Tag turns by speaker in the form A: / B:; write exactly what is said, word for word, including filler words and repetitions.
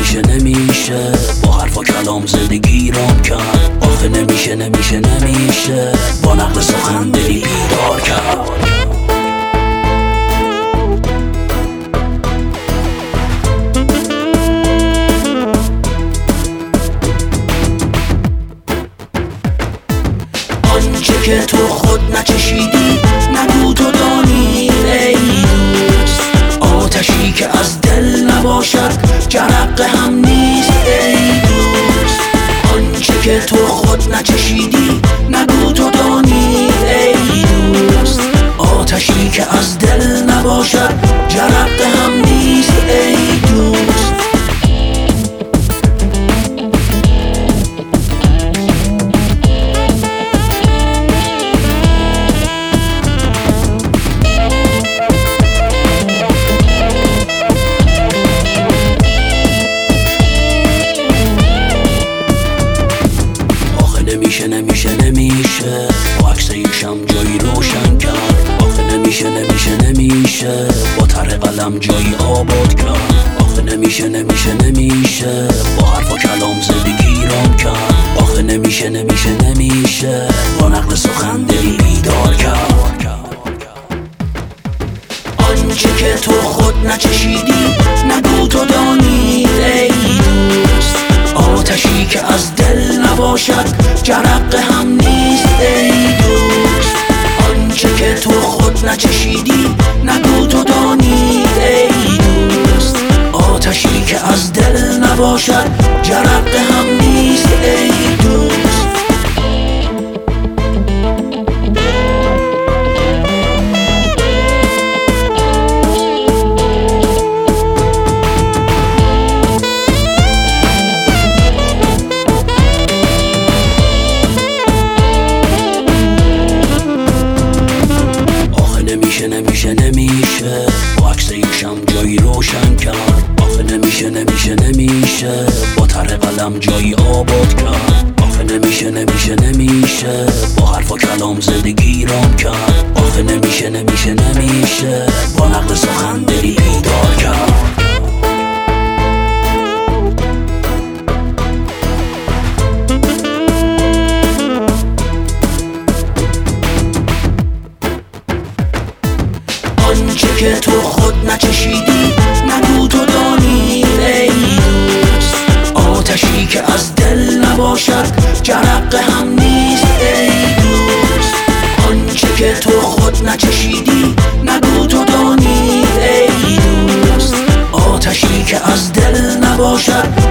A: نمیشه نمیشه با حرف و کلام زندگی رام کرد. آخه نمیشه نمیشه نمیشه با نقل سخن دلی بیدار کرد. آنچه که تو خود نچشیدی نگو تو دانی ای دوست. آتشی که از دل نباشد جرق هم نیست ای دوست. آنچه که تو خود نچشیدی نگو تو دانی ای دوست. آتشی که از دل نباشد جرق هم نیست ای دوست. نمیشه نمیشه نمیشه با عکس یکشم جایی روشن کرد. آخه نمیشه نمیشه نمیشه با تر قلم جایی آباد کرد. آخه نمیشه نمیشه نمیشه با حرف و کلام زندگی رام کرد. آخه نمیشه نمیشه نمیشه با نقل سخن دلی بیدار کرد. آنچه که تو خود نچشیدی نگو تو دانی ای دوست. آتشی که از دل نباشد جرق هم نیست ای دوست. آنچه که تو خود نچشیدی نگو تو دانی ای دوست. آتشی که از دل نباشد جرق هم نیست ای دوست. نمیشه نمیشه نمیشه با عکس یکشم جایی روشن کرد. آخه نمیشه نمیشه نمیشه با تر قلم جایی آباد کرد. آخه نمیشه نمیشه نمیشه با حرف و کلام زندگی رام کرد. آخه نمیشه نمیشه نمیشه با نقل سخن دلی بیدار کرد. آنچه که تو خود نچشیدی نگو تو دانی ای دوست. آتشی که از دل نباشد جرق هم نیست ای دوست. آنچه که تو خود نچشیدی نگو تو دانی ای دوست. آتشی که از دل نباشد